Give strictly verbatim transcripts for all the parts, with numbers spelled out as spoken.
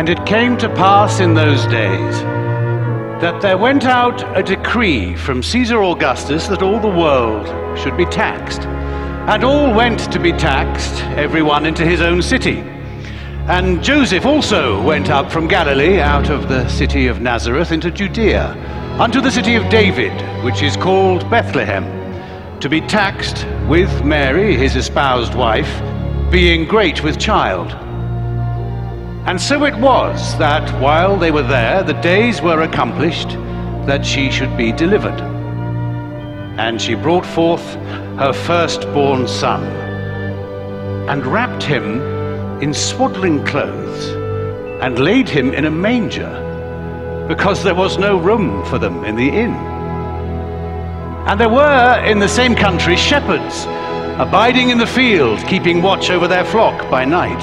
And it came to pass in those days that there went out a decree from Caesar Augustus that all the world should be taxed. And all went to be taxed, everyone into his own city. And Joseph also went up from Galilee out of the city of Nazareth into Judea, unto the city of David, which is called Bethlehem, to be taxed with Mary, his espoused wife, being great with child. And so it was that while they were there, the days were accomplished that she should be delivered. And she brought forth her firstborn son, and wrapped him in swaddling clothes, and laid him in a manger, because there was no room for them in the inn. And there were in the same country shepherds, abiding in the field, keeping watch over their flock by night.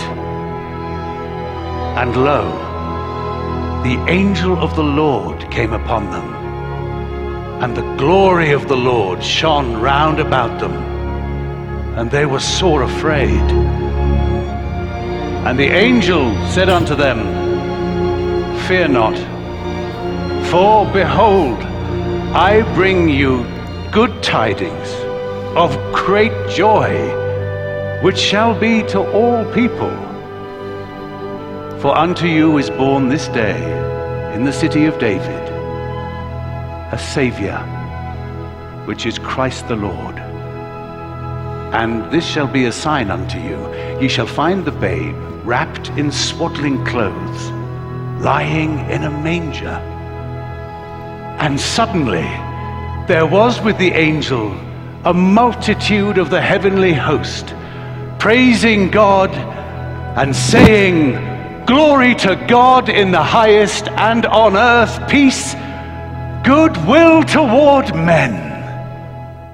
And lo, the angel of the Lord came upon them, and the glory of the Lord shone round about them, and they were sore afraid. And the angel said unto them, Fear not, for behold, I bring you good tidings of great joy, which shall be to all people. For unto you is born this day in the city of David a Saviour, which is Christ the Lord. And this shall be a sign unto you: ye shall find the babe wrapped in swaddling clothes, lying in a manger. And suddenly there was with the angel a multitude of the heavenly host, praising God and saying, Glory to God in the highest, and on earth peace, goodwill toward men.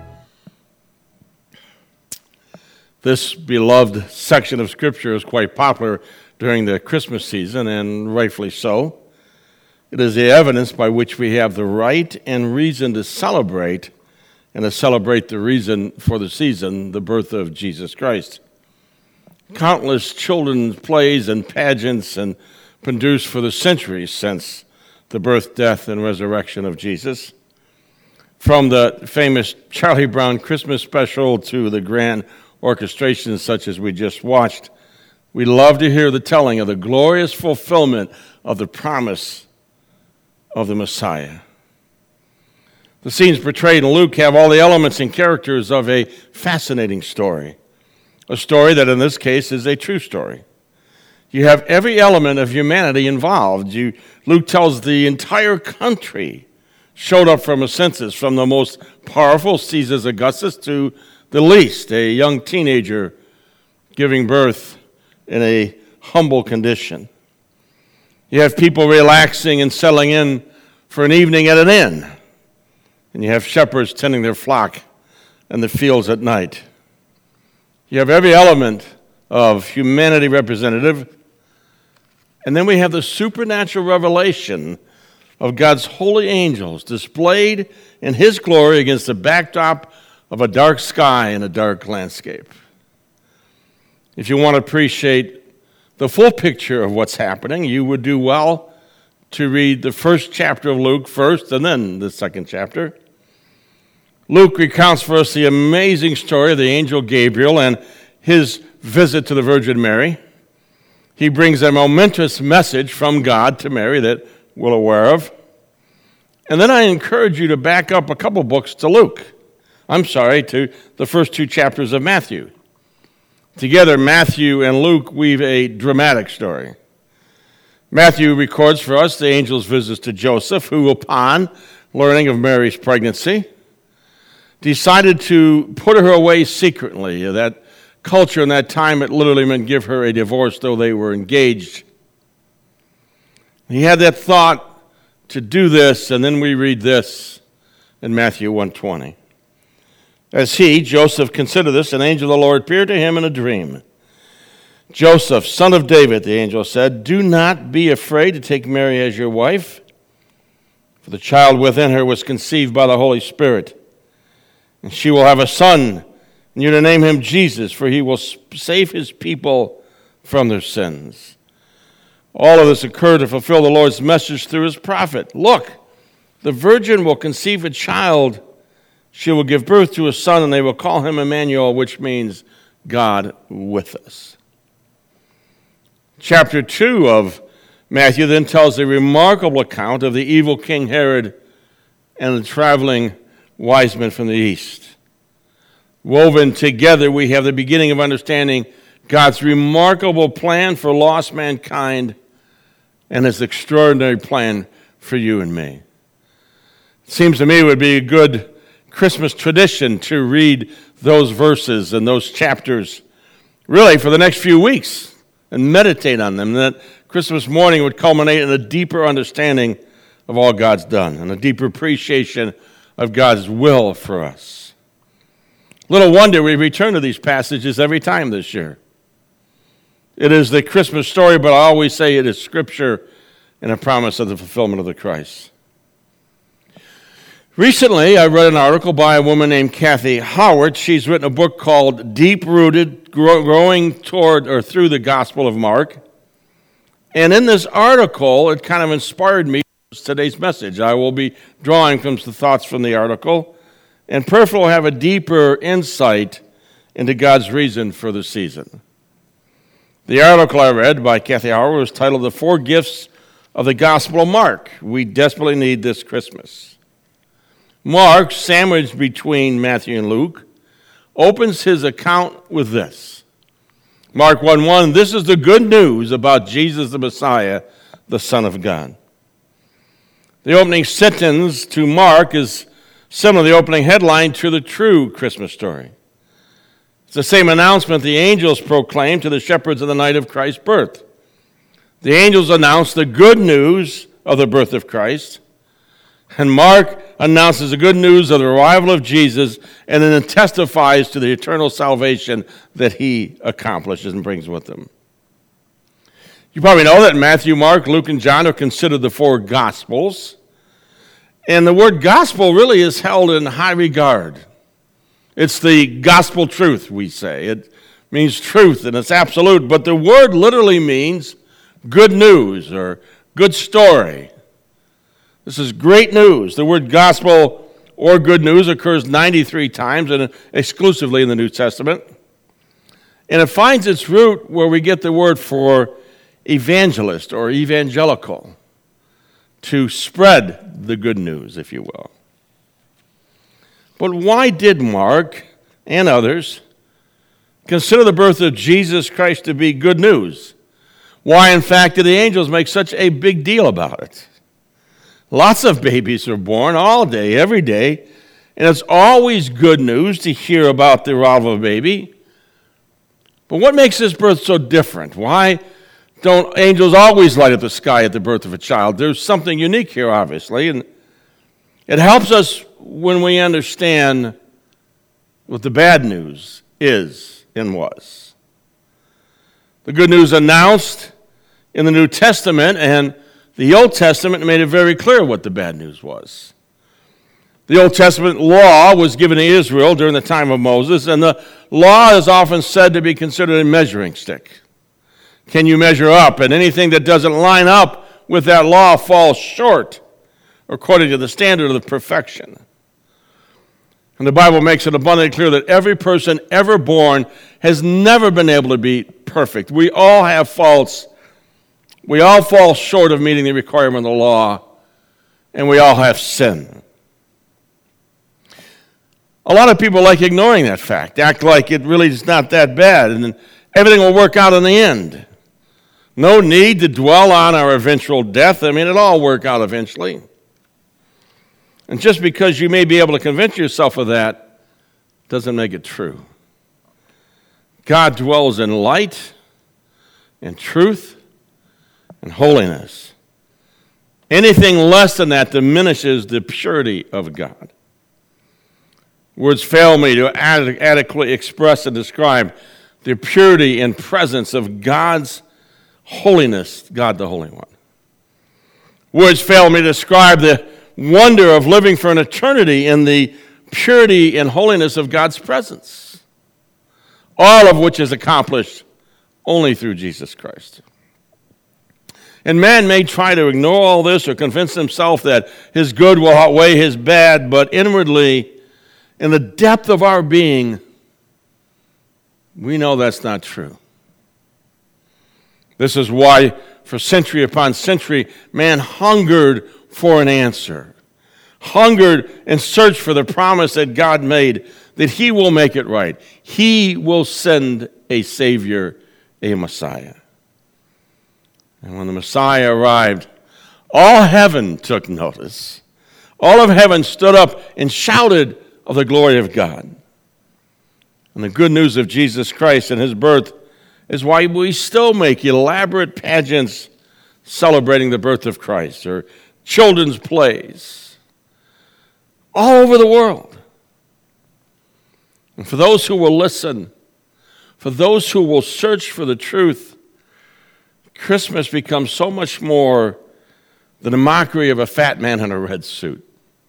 This beloved section of Scripture is quite popular during the Christmas season, and rightfully so. It is the evidence by which we have the right and reason to celebrate, and to celebrate the reason for the season, the birth of Jesus Christ. Countless children's plays and pageants and produced for the centuries since the birth, death, and resurrection of Jesus. From the famous Charlie Brown Christmas special to the grand orchestrations such as we just watched, we love to hear the telling of the glorious fulfillment of the promise of the Messiah. The scenes portrayed in Luke have all the elements and characters of a fascinating story. A story that in this case is a true story. You have every element of humanity involved. You, Luke tells the entire country showed up from a census, from the most powerful, Caesar Augustus, to the least, a young teenager giving birth in a humble condition. You have people relaxing and settling in for an evening at an inn. And you have shepherds tending their flock in the fields at night. You have every element of humanity representative. And then we have the supernatural revelation of God's holy angels displayed in His glory against the backdrop of a dark sky and a dark landscape. If you want to appreciate the full picture of what's happening, you would do well to read the first chapter of Luke first and then the second chapter. Luke recounts for us the amazing story of the angel Gabriel and his visit to the Virgin Mary. He brings a momentous message from God to Mary that we're aware of. And then I encourage you to back up a couple books to Luke. I'm sorry, to the first two chapters of Matthew. Together, Matthew and Luke weave a dramatic story. Matthew records for us the angel's visits to Joseph, who, upon learning of Mary's pregnancy, decided to put her away secretly. That culture in that time, it literally meant give her a divorce, though they were engaged. He had that thought to do this, and then we read this in Matthew one twenty. As he, Joseph, considered this, an angel of the Lord appeared to him in a dream. Joseph, son of David, the angel said, do not be afraid to take Mary as your wife, for the child within her was conceived by the Holy Spirit. And she will have a son, and you're to name him Jesus, for he will save his people from their sins. All of this occurred to fulfill the Lord's message through his prophet. Look, the virgin will conceive a child. She will give birth to a son, and they will call him Emmanuel, which means God with us. Chapter two of Matthew then tells a remarkable account of the evil King Herod and the traveling wise men from the east. Woven together, we have the beginning of understanding God's remarkable plan for lost mankind and his extraordinary plan for you and me. It seems to me it would be a good Christmas tradition to read those verses and those chapters really for the next few weeks and meditate on them. And that Christmas morning would culminate in a deeper understanding of all God's done and a deeper appreciation of God's will for us. Little wonder we return to these passages every time this year. It is the Christmas story, but I always say it is Scripture and a promise of the fulfillment of the Christ. Recently, I read an article by a woman named Kathy Howard. She's written a book called Deep Rooted, Growing Toward or Through the Gospel of Mark. And in this article, it kind of inspired me for today's message. I will be drawing from the thoughts from the article, and prayerfully will have a deeper insight into God's reason for the season. The article I read by Kathy Howard was titled The Four Gifts of the Gospel of Mark We Desperately Need This Christmas. Mark, sandwiched between Matthew and Luke, opens his account with this. Mark one one, this is the good news about Jesus the Messiah, the Son of God. The opening sentence to Mark is similar to the opening headline to the true Christmas story. It's the same announcement the angels proclaimed to the shepherds on the night of Christ's birth. The angels announced the good news of the birth of Christ, and Mark announces the good news of the arrival of Jesus and then testifies to the eternal salvation that he accomplishes and brings with him. You probably know that Matthew, Mark, Luke, and John are considered the four Gospels. And the word gospel really is held in high regard. It's the gospel truth, we say. It means truth, and it's absolute. But the word literally means good news or good story. This is great news. The word gospel or good news occurs ninety-three times and exclusively in the New Testament. And it finds its root where we get the word for evangelist or evangelical, to spread the good news, if you will. But why did Mark and others consider the birth of Jesus Christ to be good news? Why, in fact, did the angels make such a big deal about it? Lots of babies are born all day, every day, and it's always good news to hear about the arrival of a baby. But what makes this birth so different? Why don't angels always light up the sky at the birth of a child? There's something unique here, obviously, and it helps us when we understand what the bad news is and was. The good news announced in the New Testament and the Old Testament made it very clear what the bad news was. The Old Testament law was given to Israel during the time of Moses, and the law is often said to be considered a measuring stick. Can you measure up? And anything that doesn't line up with that law falls short, according to the standard of perfection. And the Bible makes it abundantly clear that every person ever born has never been able to be perfect. We all have faults. We all fall short of meeting the requirement of the law, and we all have sin. A lot of people like ignoring that fact, act like it really is not that bad, and everything will work out in the end. No need to dwell on our eventual death. I mean, it'll all work out eventually. And just because you may be able to convince yourself of that doesn't make it true. God dwells in light and truth and holiness. Anything less than that diminishes the purity of God. Words fail me to ad- adequately express and describe the purity and presence of God's holiness, God the Holy One. Words fail me to describe the wonder of living for an eternity in the purity and holiness of God's presence, all of which is accomplished only through Jesus Christ. And man may try to ignore all this or convince himself that his good will outweigh his bad, but inwardly, in the depth of our being, we know that's not true. This is why, for century upon century, man hungered for an answer, hungered and searched for the promise that God made, that he will make it right. He will send a Savior, a Messiah. And when the Messiah arrived, all heaven took notice. All of heaven stood up and shouted of the glory of God. And the good news of Jesus Christ and his birth is why we still make elaborate pageants celebrating the birth of Christ, or children's plays all over the world. And for those who will listen, for those who will search for the truth, Christmas becomes so much more than a mockery of a fat man in a red suit.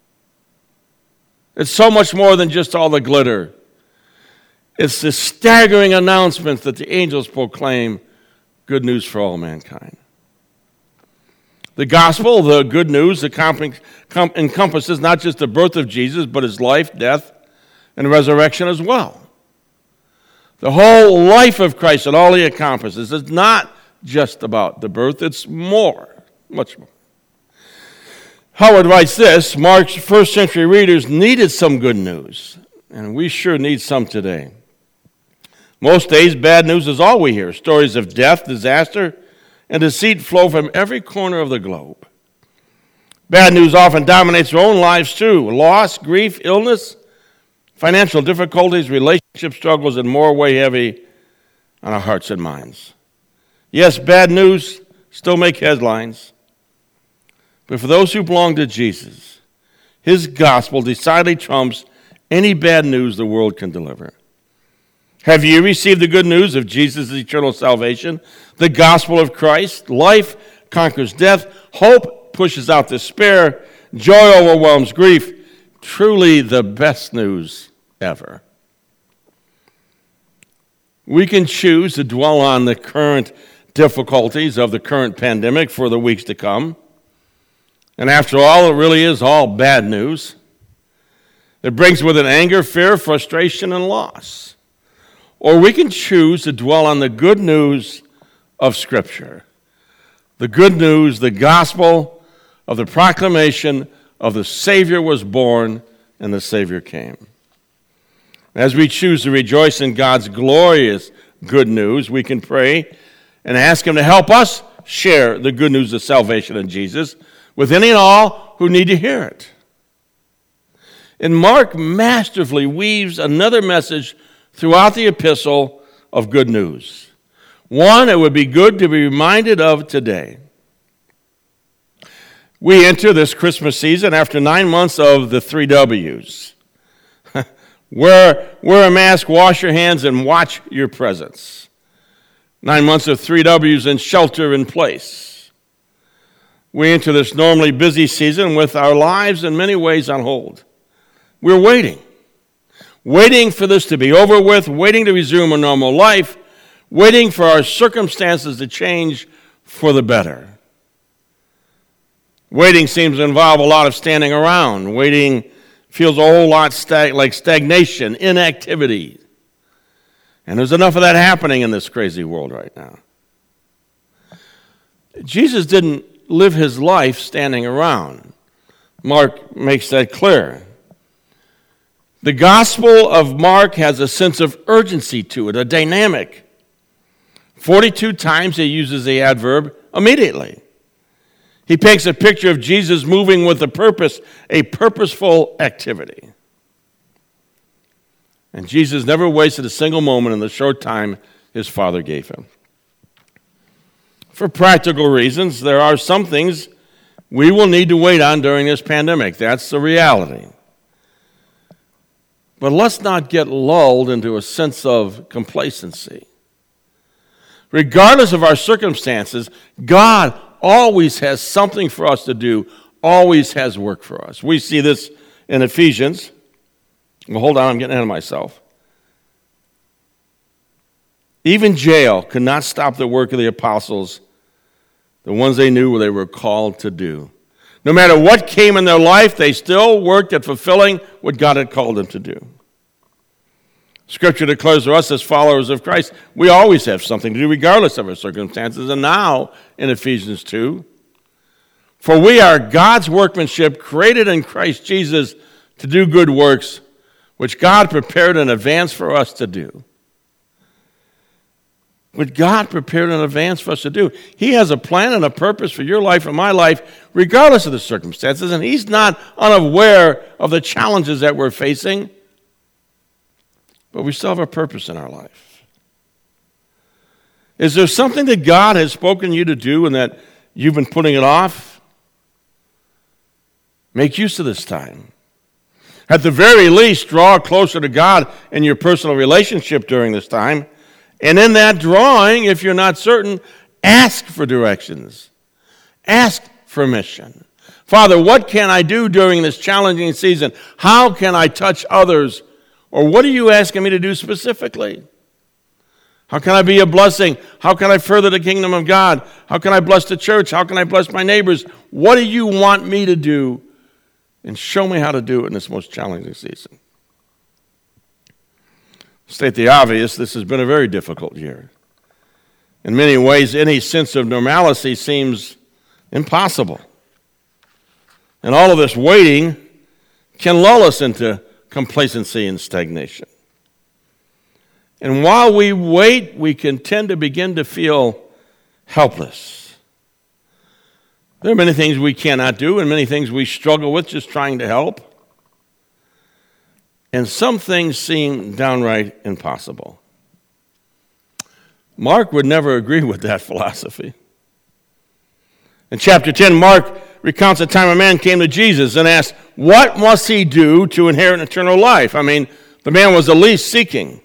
It's so much more than just all the glitter. It's the staggering announcement that the angels proclaim good news for all mankind. The gospel, the good news, encompasses not just the birth of Jesus, but his life, death, and resurrection as well. The whole life of Christ and all he accomplishes is not just about the birth, it's more, much more. Howard writes this: Mark's first century readers needed some good news, and we sure need some today. Most days, bad news is all we hear. Stories of death, disaster, and deceit flow from every corner of the globe. Bad news often dominates our own lives too. Loss, grief, illness, financial difficulties, relationship struggles, and more weigh heavy on our hearts and minds. Yes, bad news still make headlines. But for those who belong to Jesus, his gospel decidedly trumps any bad news the world can deliver. Have you received the good news of Jesus' eternal salvation? The gospel of Christ. Life conquers death. Hope pushes out despair. Joy overwhelms grief. Truly the best news ever. We can choose to dwell on the current difficulties of the current pandemic for the weeks to come. And after all, it really is all bad news. It brings with it anger, fear, frustration, and loss. Or we can choose to dwell on the good news of Scripture. The good news, the gospel of the proclamation of the Savior was born and the Savior came. As we choose to rejoice in God's glorious good news, we can pray and ask him to help us share the good news of salvation in Jesus with any and all who need to hear it. And Mark masterfully weaves another message throughout the epistle of good news. One it would be good to be reminded of today. We enter this Christmas season after nine months of the three W's. wear, wear a mask, wash your hands, and watch your presence. Nine months of three W's and shelter in place. We enter this normally busy season with our lives in many ways on hold. We're waiting. Waiting for this to be over with, waiting to resume a normal life, waiting for our circumstances to change for the better. Waiting seems to involve a lot of standing around. Waiting feels a whole lot stag- like stagnation, inactivity. And there's enough of that happening in this crazy world right now. Jesus didn't live his life standing around. Mark makes that clear. The Gospel of Mark has a sense of urgency to it, a dynamic. forty-two times he uses the adverb immediately. He paints a picture of Jesus moving with a purpose, a purposeful activity. And Jesus never wasted a single moment in the short time his Father gave him. For practical reasons, there are some things we will need to wait on during this pandemic. That's the reality. But let's not get lulled into a sense of complacency. Regardless of our circumstances, God always has something for us to do, always has work for us. We see this in Ephesians. Well, hold on, I'm getting ahead of myself. Even jail could not stop the work of the apostles the ones they knew they were called to do. No matter what came in their life, they still worked at fulfilling what God had called them to do. Scripture declares to us as followers of Christ, we always have something to do regardless of our circumstances. And now, in Ephesians two, for we are God's workmanship, created in Christ Jesus to do good works, which God prepared in advance for us to do. What God prepared in advance for us to do. He has a plan and a purpose for your life and my life, regardless of the circumstances, and He's not unaware of the challenges that we're facing, but we still have a purpose in our life. Is there something that God has spoken you to do and that you've been putting it off? Make use of this time. At the very least, draw closer to God in your personal relationship during this time. And in that drawing, if you're not certain, ask for directions. Ask for mission. Father, what can I do during this challenging season? How can I touch others? Or what are you asking me to do specifically? How can I be a blessing? How can I further the kingdom of God? How can I bless the church? How can I bless my neighbors? What do you want me to do? And show me how to do it in this most challenging season. State the obvious, this has been a very difficult year. In many ways, any sense of normalcy seems impossible. And all of this waiting can lull us into complacency and stagnation. And while we wait, we can tend to begin to feel helpless. There are many things we cannot do and many things we struggle with just trying to help. And some things seem downright impossible. Mark would never agree with that philosophy. In chapter ten, Mark recounts a time a man came to Jesus and asked, what must he do to inherit eternal life? I mean, the man was the least seeking.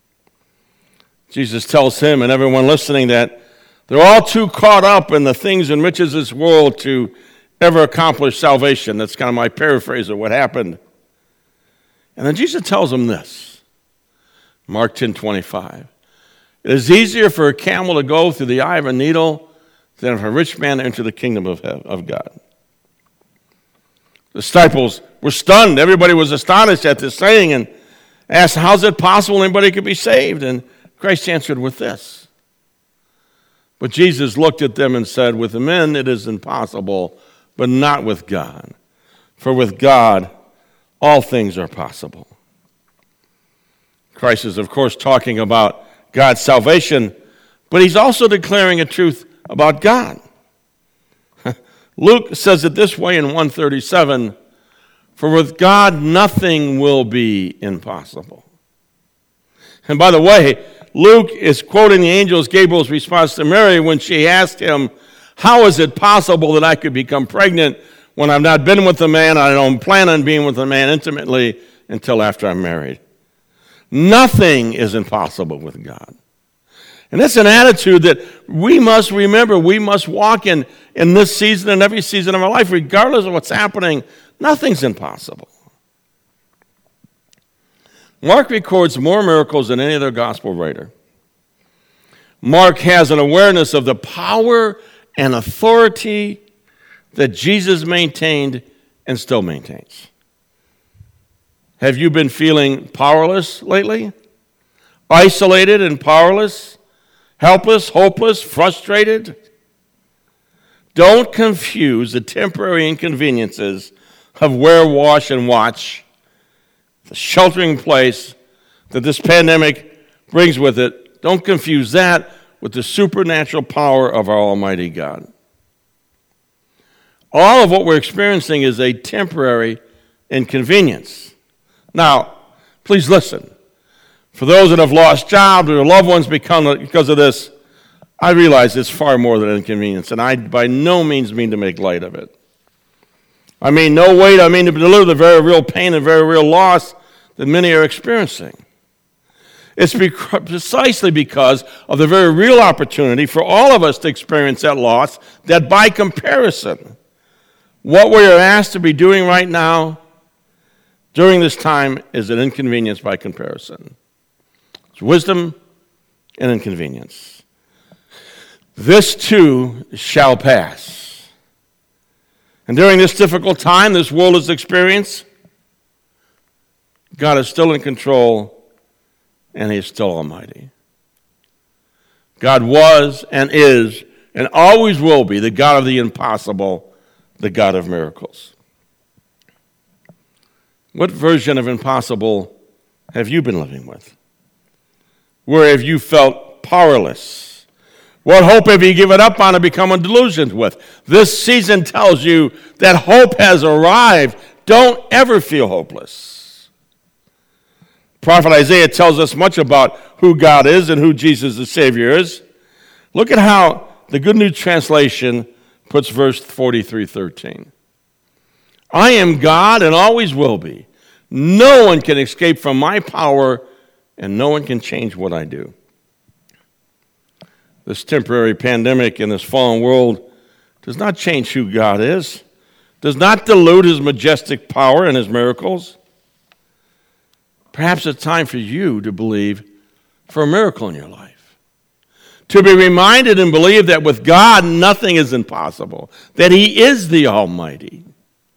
Jesus tells him and everyone listening that they're all too caught up in the things and riches of this world to ever accomplish salvation. That's kind of my paraphrase of what happened. And then Jesus tells them this, Mark ten twenty-five. It is easier for a camel to go through the eye of a needle than for a rich man to enter the kingdom of, of God. The disciples were stunned. Everybody was astonished at this saying and asked, how is it possible anybody could be saved? And Christ answered with this. But Jesus looked at them and said, with men it is impossible, but not with God. For with God all things are possible. Christ is, of course, talking about God's salvation, but he's also declaring a truth about God. Luke says it this way in one thirty-seven, for with God nothing will be impossible. And by the way, Luke is quoting the angel Gabriel's response to Mary when she asked him, how is it possible that I could become pregnant when I've not been with a man, I don't plan on being with a man intimately until after I'm married? Nothing is impossible with God. And that's an attitude that we must remember. We must walk in, in this season and every season of our life, regardless of what's happening. Nothing's impossible. Mark records more miracles than any other gospel writer. Mark has an awareness of the power and authority that Jesus maintained and still maintains. Have you been feeling powerless lately? Isolated and powerless? Helpless, hopeless, frustrated? Don't confuse the temporary inconveniences of wear, wash, and watch, the sheltering in place that this pandemic brings with it. Don't confuse that with the supernatural power of our Almighty God. All of what we're experiencing is a temporary inconvenience. Now, please listen. For those that have lost jobs or loved ones because of this, I realize it's far more than inconvenience, and I by no means mean to make light of it. I mean no weight, I mean to deliver the very real pain and very real loss that many are experiencing. It's precisely because of the very real opportunity for all of us to experience that loss that by comparison, what we are asked to be doing right now during this time is an inconvenience by comparison. It's wisdom and inconvenience. This too shall pass. And during this difficult time this world has experienced, God is still in control, and He is still almighty. God was and is and always will be the God of the impossible, the God of miracles. What version of impossible have you been living with? Where have you felt powerless? What hope have you given up on and become disillusioned with? This season tells you that hope has arrived. Don't ever feel hopeless. Prophet Isaiah tells us much about who God is and who Jesus the Savior is. Look at how the Good News Translation puts verse forty-three thirteen. I am God and always will be. No one can escape from my power, and no one can change what I do. This temporary pandemic in this fallen world does not change who God is, does not dilute His majestic power and His miracles. Perhaps it's time for you to believe for a miracle in your life. To be reminded and believe that with God nothing is impossible, that He is the Almighty.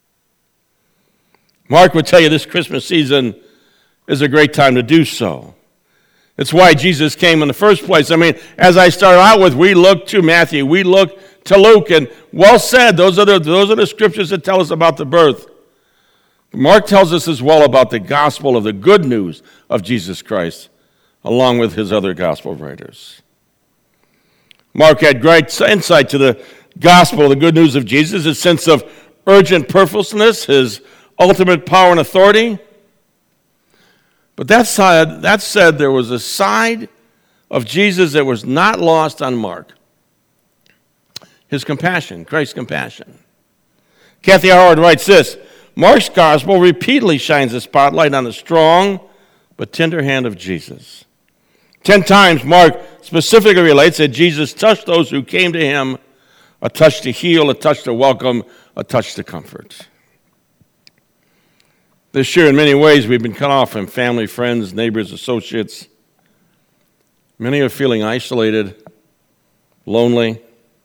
Mark would tell you this Christmas season is a great time to do so. It's why Jesus came in the first place. I mean, as I started out with, we look to Matthew, we look to Luke, and well said, those are the, those are the scriptures that tell us about the birth. Mark tells us as well about the gospel of the good news of Jesus Christ, along with his other gospel writers. Mark had great insight to the gospel of the good news of Jesus, his sense of urgent purposelessness, his ultimate power and authority. But that side, that said, there was a side of Jesus that was not lost on Mark. His compassion, Christ's compassion. Kathy Howard writes this, Mark's gospel repeatedly shines a spotlight on the strong but tender hand of Jesus. Ten times Mark specifically relates that Jesus touched those who came to him, a touch to heal, a touch to welcome, a touch to comfort. This year, in many ways, we've been cut off from family, friends, neighbors, associates. Many are feeling isolated, lonely.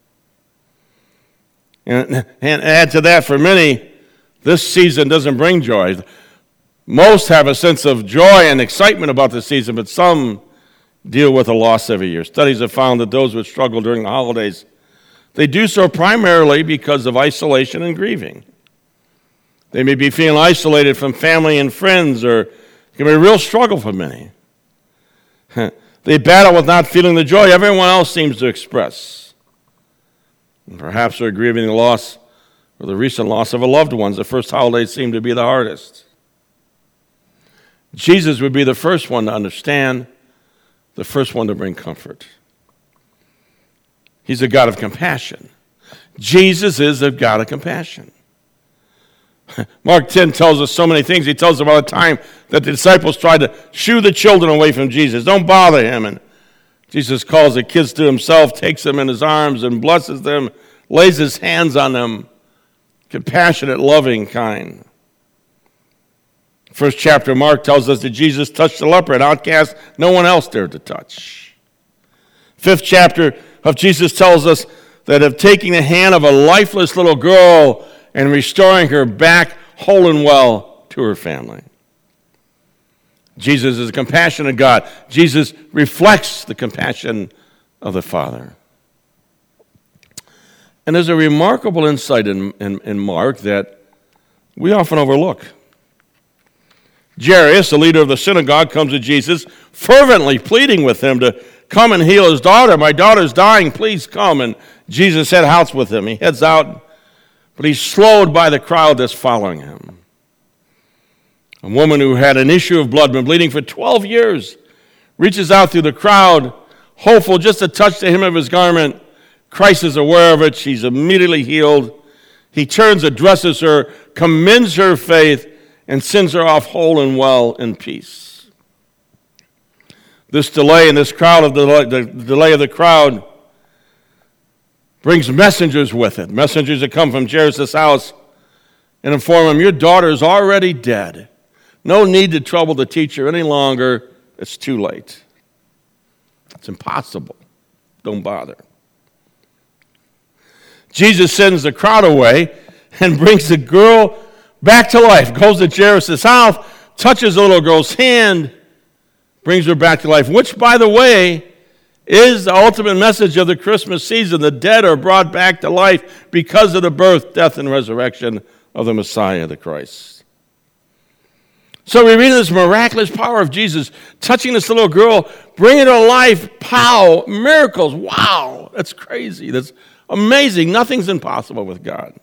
And, and add to that, for many, this season doesn't bring joy. Most have a sense of joy and excitement about the season, but some deal with a loss every year. Studies have found that those who struggle during the holidays, they do so primarily because of isolation and grieving. They may be feeling isolated from family and friends, or it can be a real struggle for many. They battle with not feeling the joy everyone else seems to express. And perhaps they're grieving the loss or the recent loss of a loved one. The first holidays seem to be the hardest. Jesus would be the first one to understand, the first one to bring comfort. He's a God of compassion. Jesus is a God of compassion. Mark ten tells us so many things. He tells us about a time that the disciples tried to shoo the children away from Jesus. Don't bother him. And Jesus calls the kids to himself, takes them in his arms and blesses them, lays his hands on them. Compassionate, loving, kind. First chapter of Mark tells us that Jesus touched the leper, an outcast no one else dared to touch. Fifth chapter of Jesus tells us that of taking the hand of a lifeless little girl and restoring her back whole and well to her family. Jesus is a compassionate God. Jesus reflects the compassion of the Father. And there's a remarkable insight in, in, in Mark that we often overlook. Jairus, the leader of the synagogue, comes to Jesus, fervently pleading with him to come and heal his daughter. My daughter's dying, please come. And Jesus heads out with him. He heads out, but he's slowed by the crowd that's following him. A woman who had an issue of blood, been bleeding for twelve years, reaches out through the crowd, hopeful just to touch the hem of his garment. Christ is aware of it. She's immediately healed. He turns, addresses her, commends her faith, and sends her off whole and well in peace. This delay in this crowd of the, the delay of the crowd brings messengers with it, messengers that come from Jairus' house and inform him, your daughter is already dead. No need to trouble the teacher any longer. It's too late. It's impossible. Don't bother. Jesus sends the crowd away and brings the girl back to life, goes to Jairus' house, touches the little girl's hand, brings her back to life, which, by the way, is the ultimate message of the Christmas season. The dead are brought back to life because of the birth, death, and resurrection of the Messiah, the Christ. So we read this miraculous power of Jesus touching this little girl, bringing her to life, pow, miracles. Wow, that's crazy. That's amazing. Nothing's impossible with God.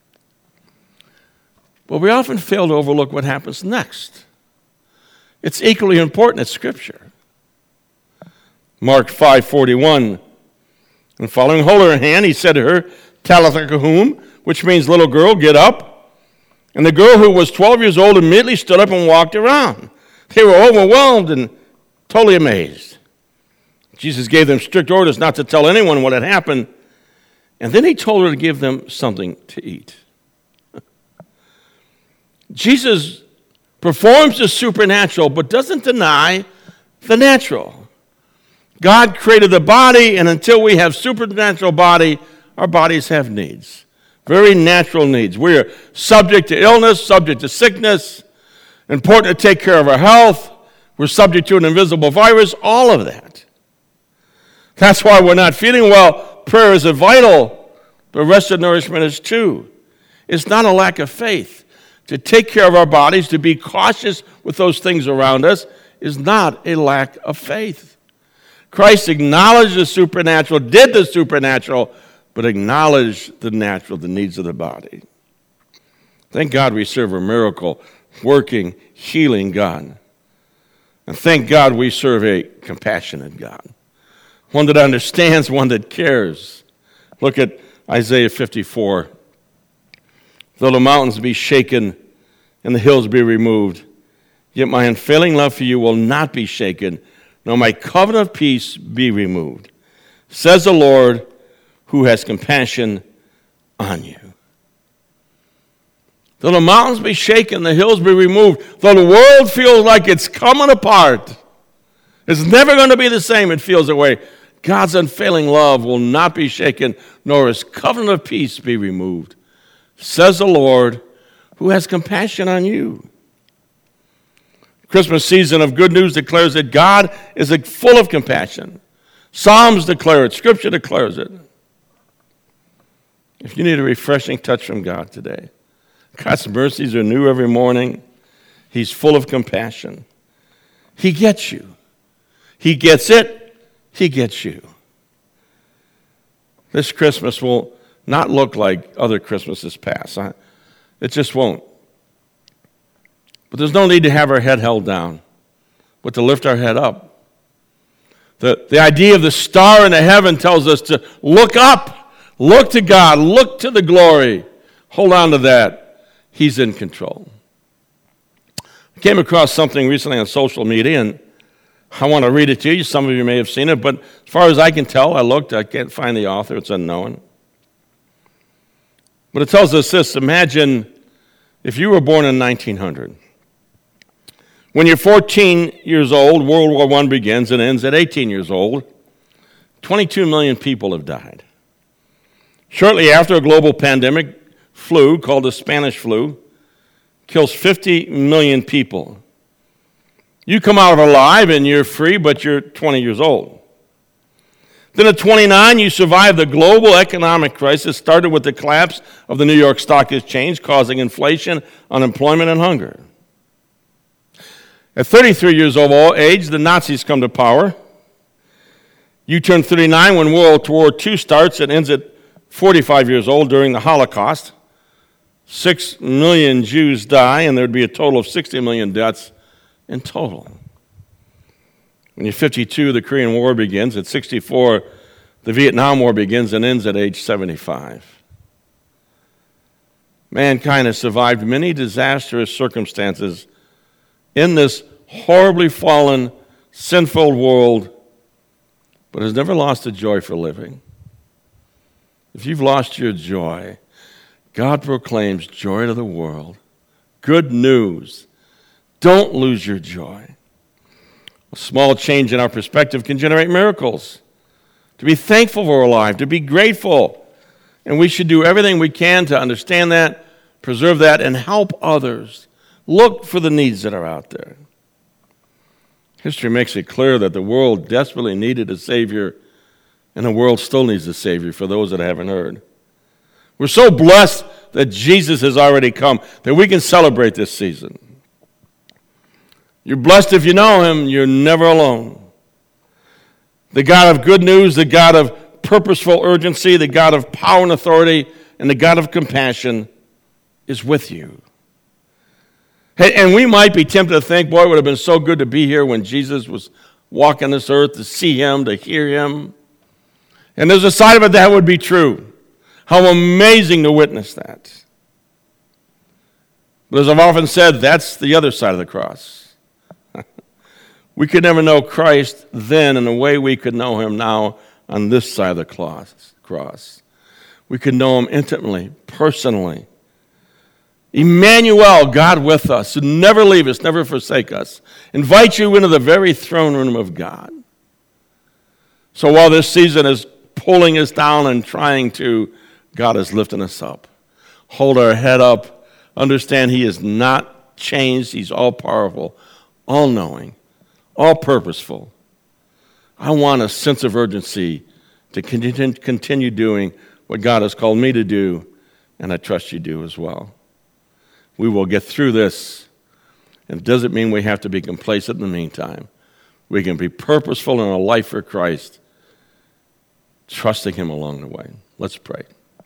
But we often fail to overlook what happens next. It's equally important in Scripture. Mark five forty-one, and following hold of her hand, he said to her, Talitha Koum, which means little girl, get up. And the girl, who was twelve years old, immediately stood up and walked around. They were overwhelmed and totally amazed. Jesus gave them strict orders not to tell anyone what had happened, and then he told her to give them something to eat. Jesus performs the supernatural, but doesn't deny the natural. God created the body, and until we have supernatural body, our bodies have needs. Very natural needs. We are subject to illness, subject to sickness, important to take care of our health. We're subject to an invisible virus, all of that. That's why we're not feeling well. Prayer is vital, but rest and nourishment is too. It's not a lack of faith. To take care of our bodies, to be cautious with those things around us, is not a lack of faith. Christ acknowledged the supernatural, did the supernatural, but acknowledged the natural, the needs of the body. Thank God we serve a miracle, working, healing God. And thank God we serve a compassionate God. One that understands, one that cares. Look at Isaiah fifty-four. Though the mountains be shaken and the hills be removed, yet my unfailing love for you will not be shaken, nor my covenant of peace be removed, says the Lord, who has compassion on you. Though the mountains be shaken, the hills be removed, though the world feels like it's coming apart, it's never going to be the same, it feels that way. God's unfailing love will not be shaken, nor his covenant of peace be removed, says the Lord, who has compassion on you. Christmas season of good news declares that God is full of compassion. Psalms declare it. Scripture declares it. If you need a refreshing touch from God today, God's mercies are new every morning. He's full of compassion. He gets you. He gets it. He gets you. This Christmas will not look like other Christmases past. It just won't. But there's no need to have our head held down, but to lift our head up. The, the idea of the star in the heaven tells us to look up, look to God, look to the glory. Hold on to that. He's in control. I came across something recently on social media, and I want to read it to you. Some of you may have seen it, but as far as I can tell, I looked, I can't find the author, it's unknown. But it tells us this: imagine if you were born in nineteen hundred. When you're fourteen years old, World War One begins and ends at eighteen years old. twenty-two million people have died. Shortly after, a global pandemic flu called the Spanish flu kills fifty million people. You come out of it alive and you're free, but you're twenty years old. Then at twenty-nine, you survive the global economic crisis, started with the collapse of the New York Stock Exchange, causing inflation, unemployment, and hunger. At thirty-three years of old age, the Nazis come to power. You turn thirty-nine when World War Two starts and ends at forty-five years old during the Holocaust. Six million Jews die, and there'd be a total of sixty million deaths in total. When you're fifty-two, the Korean War begins. At sixty-four, the Vietnam War begins and ends at age seventy-five. Mankind has survived many disastrous circumstances in this horribly fallen, sinful world, but has never lost the joy for living. If you've lost your joy, God proclaims joy to the world. Good news. Don't lose your joy. A small change in our perspective can generate miracles. To be thankful for our life, to be grateful, And we should do everything we can to understand that, preserve that, and help others. Look for the needs that are out there. History makes it clear that the world desperately needed a Savior, and the world still needs a Savior for those that haven't heard. We're so blessed that Jesus has already come, that we can celebrate this season. You're blessed if you know him. You're never alone. The God of good news, the God of purposeful urgency, the God of power and authority, and the God of compassion is with you. And we might be tempted to think, boy, it would have been so good to be here when Jesus was walking this earth, to see him, to hear him. And there's a side of it that would be true. How amazing to witness that. But as I've often said, that's the other side of the cross. We could never know Christ then in the way we could know him now on this side of the cross. We could know him intimately, personally. Emmanuel, God with us, who never leave us, never forsake us. Invite you into the very throne room of God. So while this season is pulling us down and trying to, God is lifting us up. Hold our head up. Understand he is not changed. He's all-powerful, all-knowing, all-purposeful. I want a sense of urgency to continue doing what God has called me to do, and I trust you do as well. We will get through this. It doesn't mean we have to be complacent in the meantime. We can be purposeful in our life for Christ, trusting him along the way. Let's pray.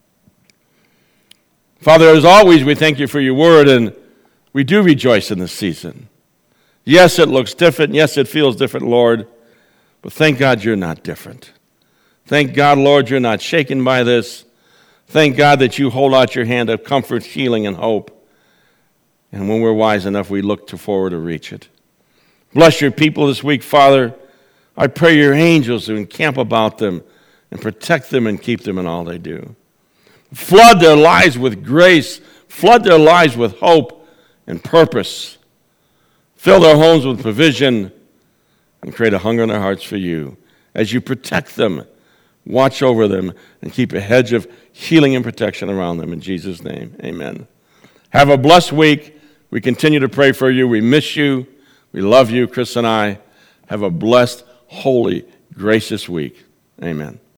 Father, as always, we thank you for your word, and we do rejoice in this season. Yes, it looks different. Yes, it feels different, Lord, but thank God you're not different. Thank God, Lord, you're not shaken by this. Thank God that you hold out your hand of comfort, healing, and hope. And when we're wise enough, we look to forward to reach it. Bless your people this week, Father. I pray your angels to encamp about them and protect them and keep them in all they do. Flood their lives with grace. Flood their lives with hope and purpose. Fill their homes with provision and create a hunger in their hearts for you. As you protect them, watch over them, and keep a hedge of healing and protection around them. In Jesus' name, amen. Have a blessed week. We continue to pray for you. We miss you. We love you, Chris and I. Have a blessed, holy, gracious week. Amen.